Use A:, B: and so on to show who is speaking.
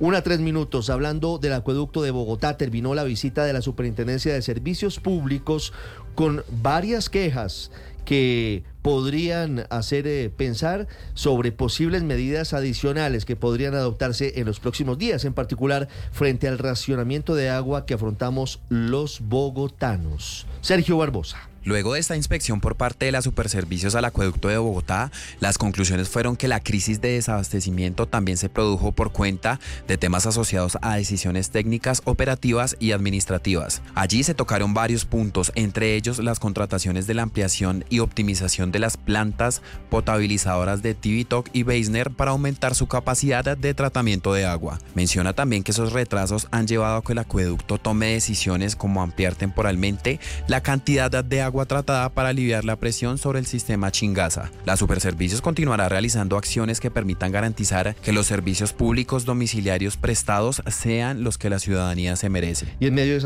A: 1:03. Hablando del acueducto de Bogotá, terminó la visita de la Superintendencia de Servicios Públicos con varias quejas que podrían hacer pensar sobre posibles medidas adicionales que podrían adoptarse en los próximos días, en particular frente al racionamiento de agua que afrontamos los bogotanos. Sergio Barbosa.
B: Luego de esta inspección por parte de la Superservicios al Acueducto de Bogotá, las conclusiones fueron que la crisis de desabastecimiento también se produjo por cuenta de temas asociados a decisiones técnicas, operativas y administrativas. Allí se tocaron varios puntos, entre ellos las contrataciones de la ampliación y optimización de las plantas potabilizadoras de Tibitoc y Beisner para aumentar su capacidad de tratamiento de agua. Menciona también que esos retrasos han llevado a que el acueducto tome decisiones como ampliar temporalmente la cantidad de agua tratada para aliviar la presión sobre el sistema Chingaza. La Superservicios continuará realizando acciones que permitan garantizar que los servicios públicos domiciliarios prestados sean los que la ciudadanía se merece.
A: Y en medio de